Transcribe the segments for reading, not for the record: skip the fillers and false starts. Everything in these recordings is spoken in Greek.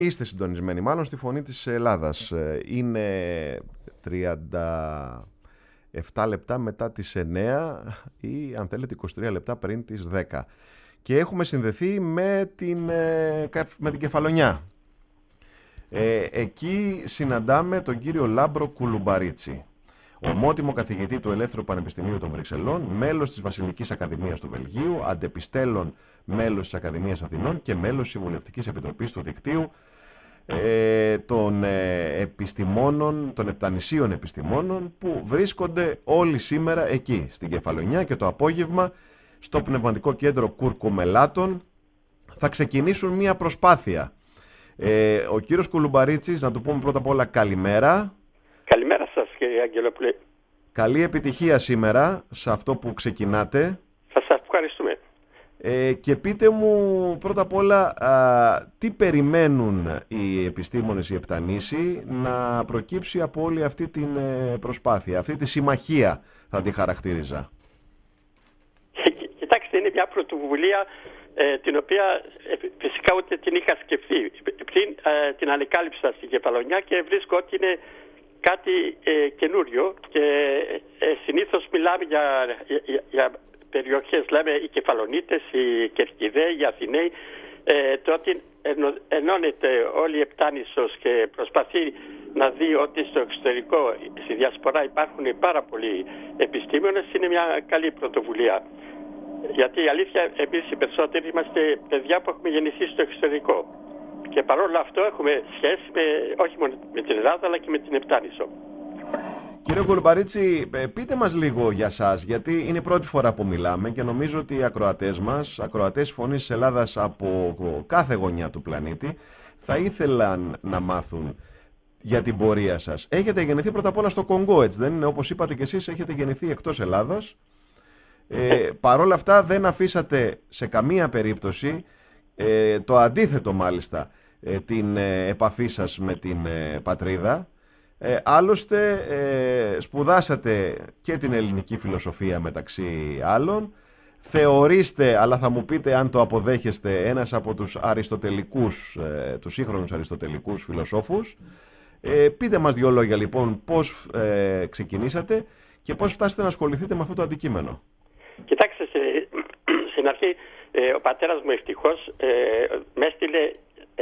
Είστε συντονισμένοι μάλλον στη Φωνή της Ελλάδας. Είναι 37 λεπτά μετά τις 9 ή αν θέλετε 23 λεπτά πριν τις 10. Και έχουμε συνδεθεί με την Κεφαλονιά. Εκεί συναντάμε τον κύριο Λάμπρο Κουλουμπαρίτσι, ομότιμο καθηγητή του Ελεύθερου Πανεπιστημίου των Βρυξελών, μέλος της Βασιλικής Ακαδημίας του Βελγίου, αντεπιστέλλον μέλος της Ακαδημίας Αθηνών και μέλος της Συμβουλευτικής Επιτροπής του Δικτύου των επιστημόνων, των επτανησίων επιστημόνων, που βρίσκονται όλοι σήμερα εκεί στην Κεφαλονιά, και το απόγευμα στο Πνευματικό Κέντρο Κουρκουμελάτων θα ξεκινήσουν μία προσπάθεια. Ο κύριος Κουλουμπαρίτσης, να του πούμε πρώτα απ' όλα καλημέρα. Καλημέρα σας, κύριε Αγγελόπουλε. Καλή επιτυχία σήμερα σε αυτό που ξεκινάτε. Σας ευχαριστούμε. Και πείτε μου πρώτα απ' όλα τι περιμένουν οι επιστήμονες, οι επτανήσιοι, να προκύψει από όλη αυτή την προσπάθεια, αυτή τη συμμαχία θα τη χαρακτήριζα. Κοιτάξτε, είναι μια πρωτοβουλία την οποία φυσικά ούτε την είχα σκεφτεί. Πριν την ανεκάλυψα στην Κεφαλονιά και βρίσκω ότι είναι κάτι καινούριο, και συνήθως μιλάμε για περιοχές, λέμε οι Κεφαλονίτες, οι Κερκιδαίοι, οι Αθηναίοι. Τότε ενώνεται όλη η Επτάνησος και προσπαθεί να δει ότι στο εξωτερικό, στη διασπορά, υπάρχουν πάρα πολλοί επιστήμονες. Είναι μια καλή πρωτοβουλία. Γιατί η αλήθεια, εμείς οι περισσότεροι είμαστε παιδιά που έχουμε γεννηθεί στο εξωτερικό. Και παρόλο αυτό έχουμε σχέση όχι μόνο με την Ελλάδα, αλλά και με την Επτάνησο. Κύριε Κουλουμπαρίτσι, πείτε μας λίγο για σας, γιατί είναι η πρώτη φορά που μιλάμε και νομίζω ότι οι ακροατές μας, ακροατές Φωνής της Ελλάδας από κάθε γωνιά του πλανήτη, θα ήθελαν να μάθουν για την πορεία σας. Έχετε γεννηθεί πρώτα απ' όλα στο Κονγκό, έτσι δεν είναι? Όπως είπατε και εσείς, έχετε γεννηθεί εκτός Ελλάδας. Παρόλα αυτά δεν αφήσατε σε καμία περίπτωση, το αντίθετο μάλιστα, την επαφή σας με την πατρίδα. Άλλωστε σπουδάσατε και την ελληνική φιλοσοφία μεταξύ άλλων. Θεωρείστε, αλλά θα μου πείτε αν το αποδέχεστε, ένας από τους αριστοτελικούς, τους σύγχρονους αριστοτελικούς φιλοσόφους. Πείτε μας δύο λόγια λοιπόν πώς ξεκινήσατε και πώς φτάσετε να ασχοληθείτε με αυτό το αντικείμενο. Κοιτάξτε, στην αρχή ο πατέρας μου ευτυχώς με έστειλε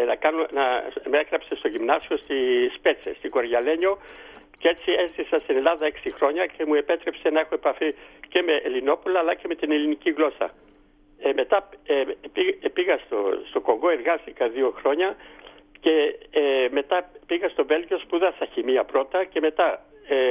με έγραψε στο γυμνάσιο στη Σπέτσε, στην Κοριαλένιο, και έτσι έζησα στην Ελλάδα 6 χρόνια και μου επέτρεψε να έχω επαφή και με Ελληνόπουλα αλλά και με την ελληνική γλώσσα. Μετά πήγα στο Κονγκό, εργάστηκα 2 χρόνια και μετά πήγα στο Βέλγιο, σπούδασα χημεία πρώτα και μετά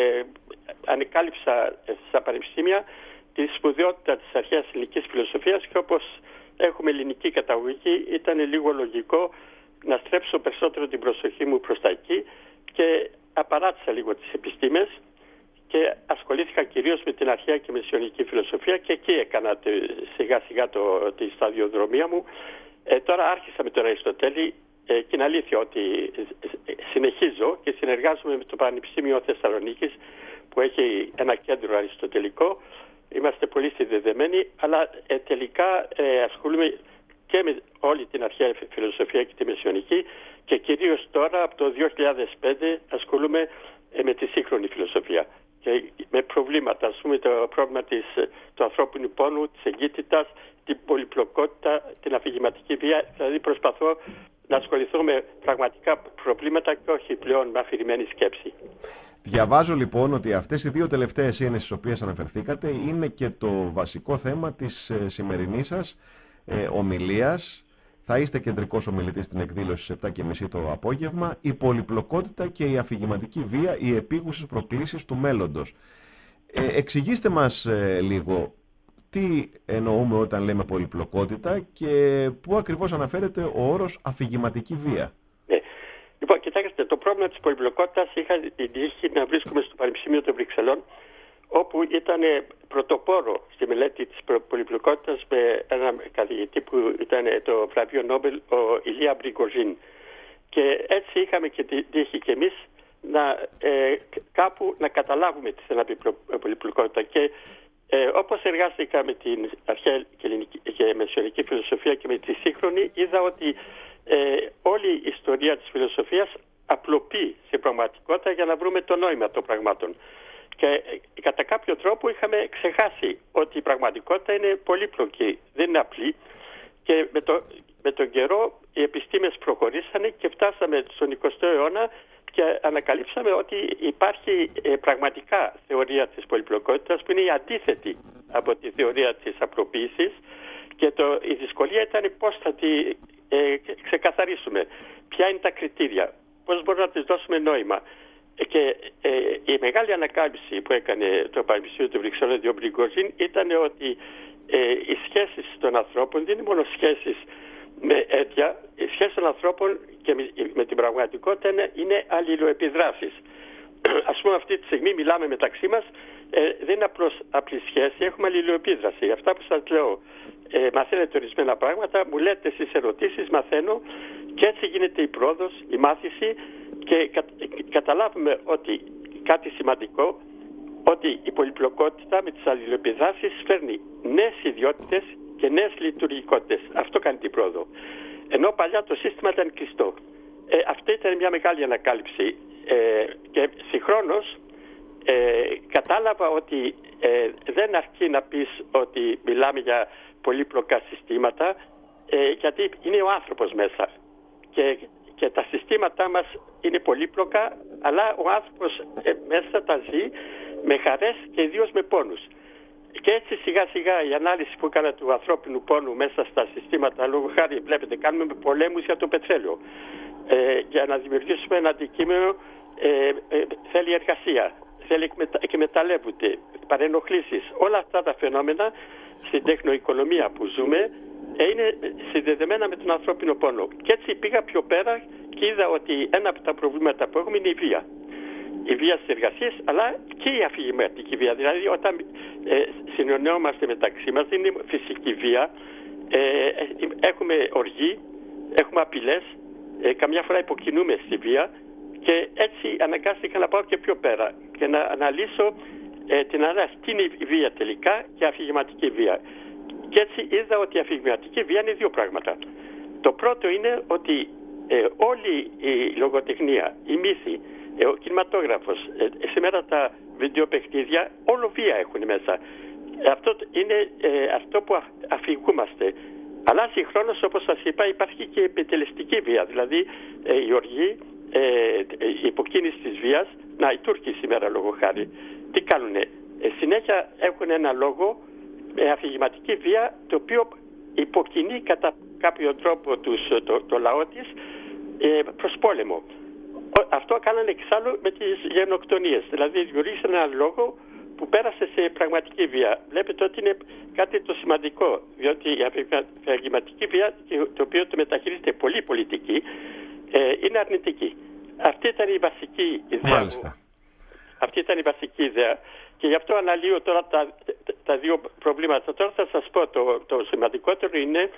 ανεκάλυψα στα πανεπιστήμια τη σπουδαιότητα της αρχαίας ελληνικής φιλοσοφίας, και όπως έχουμε ελληνική καταγωγή ήταν λίγο λογικό να στρέψω περισσότερο την προσοχή μου προς τα εκεί, και απαράτησα λίγο τις επιστήμες και ασχολήθηκα κυρίως με την αρχαία και μεσαιωνική φιλοσοφία, και εκεί έκανα σιγά σιγά τη σταδιοδρομία μου. Τώρα άρχισα με τον Αριστοτέλη, και είναι αλήθεια ότι συνεχίζω και συνεργάζομαι με το Πανεπιστήμιο Θεσσαλονίκης, που έχει ένα κέντρο αριστοτελικό. Είμαστε πολύ συνδεδεμένοι, αλλά τελικά ασχολούμαι και με όλη την αρχαία φιλοσοφία και τη μεσαιωνική, και κυρίως τώρα από το 2005 ασχολούμαι με τη σύγχρονη φιλοσοφία και με προβλήματα, ας πούμε το πρόβλημα του ανθρώπινου πόνου, της εγκύτητας, την πολυπλοκότητα, την αφηγηματική βία. Δηλαδή προσπαθώ να ασχοληθώ με πραγματικά προβλήματα και όχι πλέον με αφηρημένη σκέψη. Διαβάζω λοιπόν ότι αυτές οι 2 τελευταίες έννοιες στις οποίες αναφερθήκατε είναι και το βασικό θέμα της σημερινής σας ομιλίας. Θα είστε κεντρικός ομιλητής στην εκδήλωση στις 7:30 το απόγευμα. Η πολυπλοκότητα και η αφηγηματική βία, οι επίγουσες προκλήσεις του μέλλοντος. Εξηγήστε μας λίγο τι εννοούμε όταν λέμε πολυπλοκότητα και πού ακριβώς αναφέρεται ο όρος αφηγηματική βία. Λοιπόν, κοιτάξτε, το πρόβλημα της πολυπλοκότητας είχα την τύχη να βρίσκομαι στο Πανεπιστήμιο των Βρυξελών, όπου ήταν πρωτοπόρο στη μελέτη της πολυπλοκότητας με έναν καθηγητή που ήταν το βραβείο Νόμπελ, ο Ηλία Μπριγκοζίν. Και έτσι είχαμε και την τύχη και εμείς κάπου να καταλάβουμε τι θέλει να πει πολυπλοκότητα. Και όπως εργάστηκα με την αρχαία και μεσαιωνική φιλοσοφία και με τη σύγχρονη, είδα ότι όλη η ιστορία της φιλοσοφίας απλοποιεί σε πραγματικότητα για να βρούμε το νόημα των πραγμάτων. Και κατά κάποιο τρόπο είχαμε ξεχάσει ότι η πραγματικότητα είναι πολύπλοκη, δεν είναι απλή. Και με τον καιρό οι επιστήμες προχωρήσανε και φτάσαμε στον 20ο αιώνα και ανακαλύψαμε ότι υπάρχει πραγματικά θεωρία της πολυπλοκότητας που είναι η αντίθετη από τη θεωρία της απλοποίησης, και η δυσκολία ήταν πώς θα τη ξεκαθαρίσουμε, ποια είναι τα κριτήρια, πώς μπορούμε να της δώσουμε νόημα. Και η μεγάλη ανακάλυψη που έκανε το Πανεπιστήμιο του Βρυξελών ο Πρικοζίν ήταν ότι οι σχέσεις των ανθρώπων δεν είναι μόνο σχέσεις με αίτια, οι σχέσεις των ανθρώπων και με την πραγματικότητα είναι αλληλοεπιδράσεις. Ας πούμε, αυτή τη στιγμή μιλάμε μεταξύ μας, δεν είναι απλώς απλή σχέση, έχουμε αλληλοεπίδραση. Αυτά που σας λέω, μαθαίνετε ορισμένα πράγματα, μου λέτε στις ερωτήσεις, μαθαίνω, και έτσι γίνεται η πρόοδος, η μάθηση, και καταλάβουμε ότι κάτι σημαντικό, ότι η πολυπλοκότητα με τις αλληλοεπιδράσεις φέρνει νέες ιδιότητες και νέες λειτουργικότητες. Αυτό κάνει την πρόοδο. Ενώ παλιά το σύστημα ήταν κλειστό. Αυτή ήταν μια μεγάλη ανακάλυψη. Και συγχρόνως κατάλαβα ότι δεν αρκεί να πεις ότι μιλάμε για πολύπλοκα συστήματα, γιατί είναι ο άνθρωπος μέσα. Και τα συστήματά μας είναι πολύπλοκα, αλλά ο άνθρωπος μέσα τα ζει με χαρές και ιδίως με πόνους. Και έτσι σιγά σιγά η ανάλυση που έκανα του ανθρώπινου πόνου μέσα στα συστήματα, λόγω χάρη βλέπετε κάνουμε πολέμους για το πετρέλαιο. Για να δημιουργήσουμε ένα αντικείμενο θέλει εργασία, θέλει εκμεταλλεύονται, παρενοχλήσεις. Όλα αυτά τα φαινόμενα στην τεχνοοικονομία που ζούμε είναι συνδεδεμένα με τον ανθρώπινο πόνο. Και έτσι πήγα πιο πέρα και είδα ότι ένα από τα προβλήματα που έχουμε είναι η βία. Η βία στις εργασίες, αλλά και η αφηγηματική βία. Δηλαδή όταν συνεννοιόμαστε μεταξύ μας, δεν είναι φυσική βία, έχουμε οργή, έχουμε απειλές, καμιά φορά υποκινούμε στη βία, και έτσι αναγκάστηκα να πάω και πιο πέρα και να αναλύσω την ανάλυση τι είναι η βία τελικά και η αφηγηματική βία. Και έτσι είδα ότι η αφηγηματική βία είναι δύο πράγματα. Το πρώτο είναι ότι όλη η λογοτεχνία, η μύθη, ο κινηματόγραφος, σήμερα τα βιντεοπαιχνίδια, όλο βία έχουν μέσα. Αυτό είναι αυτό που αφηγούμαστε. Αλλά συγχρόνως, όπως σας είπα, υπάρχει και επιτελεστική βία. Δηλαδή η οργή, η υποκίνηση της βίας. Να, οι Τούρκοι σήμερα λόγω χάρη τι κάνουνε? Συνέχεια έχουν ένα λόγο αφηγηματική βία, το οποίο υποκινεί κατά κάποιο τρόπο το λαό της προς πόλεμο. Αυτό κάνανε εξάλλου με τις γενοκτονίες. Δηλαδή δημιουργήσαν ένα λόγο που πέρασε σε πραγματική βία. Βλέπετε ότι είναι κάτι το σημαντικό, διότι η αφηγηματική βία, το οποίο το μεταχειρίζεται πολύ πολιτική, είναι αρνητική. Αυτή ήταν η βασική ιδέα. Μάλιστα. Αυτή ήταν η βασική ιδέα. Και γι' αυτό αναλύω τώρα τα δύο προβλήματα. Τώρα θα σας πω, το σημαντικότερο είναι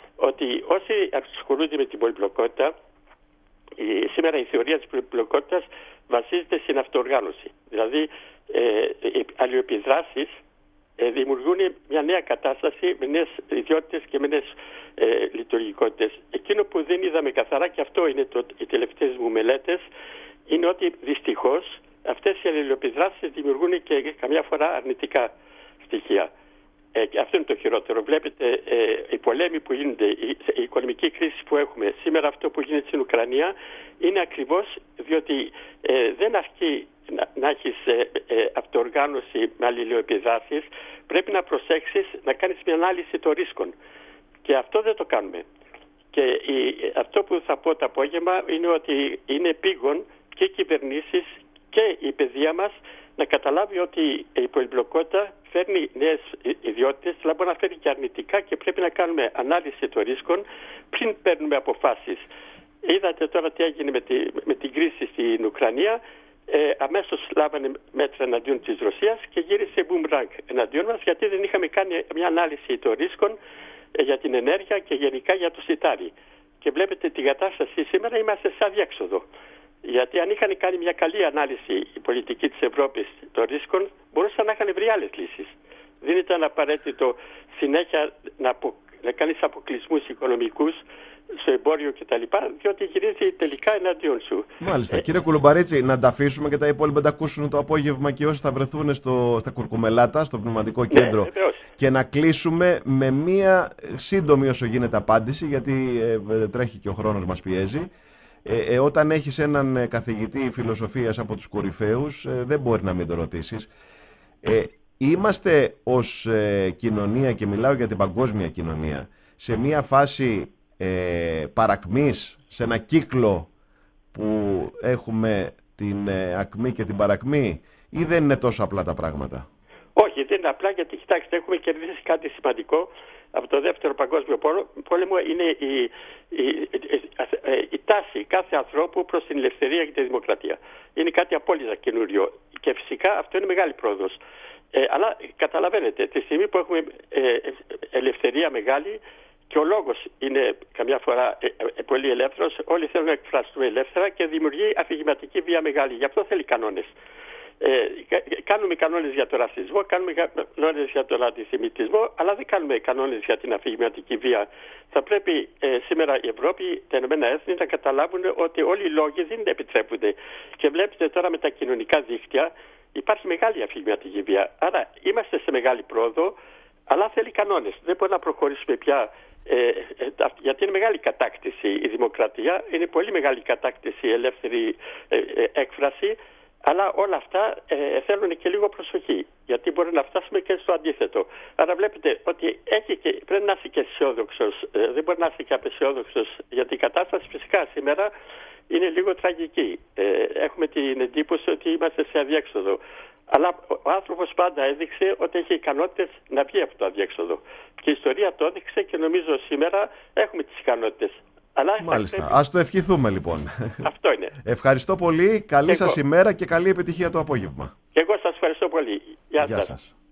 ότι όσοι ασχολούνται με την πολυπλοκότητα, σήμερα η θεωρία της πολυπλοκότητας βασίζεται στην αυτοοργάνωση. Δηλαδή, οι αλληλοεπιδράσεις δημιουργούν μια νέα κατάσταση με νέες ιδιότητες και με νέες λειτουργικότητες. Εκείνο που δεν είδαμε καθαρά, και αυτό είναι οι τελευταίες μου μελέτες, είναι ότι δυστυχώς αυτές οι αλληλοεπιδράσεις δημιουργούν και καμιά φορά αρνητικά στοιχεία. Και αυτό είναι το χειρότερο. Βλέπετε οι πολέμοι που γίνονται, η οικονομική κρίση που έχουμε σήμερα, αυτό που γίνεται στην Ουκρανία, είναι ακριβώς διότι δεν αρκεί να έχεις αυτοοργάνωση με αλληλοεπιδράσεις, πρέπει να προσέξεις να κάνεις μια ανάλυση των ρίσκων. Και αυτό δεν το κάνουμε. Και αυτό που θα πω το απόγευμα είναι ότι είναι επίγον και οι κυβερνήσεις και η παιδεία μας να καταλάβει ότι η πολυπλοκότητα φέρνει νέες ιδιότητες, αλλά μπορεί να φέρει και αρνητικά, και πρέπει να κάνουμε ανάλυση των ρίσκων πριν παίρνουμε αποφάσεις. Είδατε τώρα τι έγινε με την κρίση στην Ουκρανία. Αμέσως λάβανε μέτρα εναντίον της Ρωσίας και γύρισε boomerang εναντίον μας, γιατί δεν είχαμε κάνει μια ανάλυση των ρίσκων για την ενέργεια και γενικά για το σιτάρι. Και βλέπετε την κατάσταση σήμερα, είμαστε σε αδιέξοδο. Γιατί αν είχαν κάνει μια καλή ανάλυση η πολιτική της Ευρώπης των ρίσκων, μπορούσαν να είχαν βρει άλλες λύσεις. Δεν ήταν απαραίτητο συνέχεια να κάνεις αποκλεισμούς οικονομικούς, στο εμπόριο κτλ. Διότι γυρίζει τελικά εναντίον σου. Μάλιστα. Κύριε Κουλουμπαρίτση, να τα αφήσουμε και τα υπόλοιπα να τα ακούσουν το απόγευμα και όσοι θα βρεθούν στα Κουρκουμελάτα, στο πνευματικό κέντρο. Και να κλείσουμε με μία σύντομη όσο γίνεται απάντηση, γιατί τρέχει και ο χρόνος μας πιέζει. Όταν έχεις έναν καθηγητή φιλοσοφίας από τους κορυφαίους, δεν μπορεί να μην το ρωτήσεις. Είμαστε ως κοινωνία, και μιλάω για την παγκόσμια κοινωνία, σε μία φάση παρακμής, σε ένα κύκλο που έχουμε την ακμή και την παρακμή, ή δεν είναι τόσο απλά τα πράγματα? Όχι, δεν είναι απλά, γιατί κοιτάξτε, έχουμε κερδίσει κάτι σημαντικό από το Δεύτερο Παγκόσμιο Πόλεμο. Είναι η τάση κάθε ανθρώπου προς την ελευθερία και τη δημοκρατία. Είναι κάτι απόλυτα καινούριο και φυσικά αυτό είναι μεγάλη πρόοδος. Αλλά καταλαβαίνετε, τη στιγμή που έχουμε ελευθερία μεγάλη και ο λόγος είναι καμιά φορά πολύ ελεύθερος, όλοι θέλουν να εκφραστούν ελεύθερα και δημιουργεί αφηγηματική βία μεγάλη. Γι' αυτό θέλει κανόνες. Κάνουμε κανόνες για τον ρατσισμό, κάνουμε κανόνες για τον αντισημιτισμό, αλλά δεν κάνουμε κανόνες για την αφηγηματική βία. Θα πρέπει σήμερα η Ευρώπη, τα Ηνωμένα Έθνη, να καταλάβουν ότι όλοι οι λόγοι δεν επιτρέπονται. Και βλέπετε τώρα με τα κοινωνικά δίκτυα υπάρχει μεγάλη αφηγηματική βία. Άρα είμαστε σε μεγάλη πρόοδο, αλλά θέλει κανόνες. Δεν μπορεί να προχωρήσουμε πια, γιατί είναι μεγάλη κατάκτηση η δημοκρατία, είναι πολύ μεγάλη κατάκτηση η ελεύθερη έκφραση. Αλλά όλα αυτά θέλουν και λίγο προσοχή, γιατί μπορεί να φτάσουμε και στο αντίθετο. Άρα βλέπετε ότι πρέπει να είσαι και αισιόδοξος, δεν μπορεί να είσαι και απαισιόδοξος, γιατί η κατάσταση φυσικά σήμερα είναι λίγο τραγική. Έχουμε την εντύπωση ότι είμαστε σε αδιέξοδο. Αλλά ο άνθρωπος πάντα έδειξε ότι έχει ικανότητες να βγει από το αδιέξοδο. Και η ιστορία το έδειξε και νομίζω σήμερα έχουμε τις ικανότητες. Αλλά μάλιστα. Ας το ευχηθούμε λοιπόν. Αυτό είναι. Ευχαριστώ πολύ. Καλή σας ημέρα και καλή επιτυχία το απόγευμα. Και εγώ σας ευχαριστώ πολύ. Γεια σας.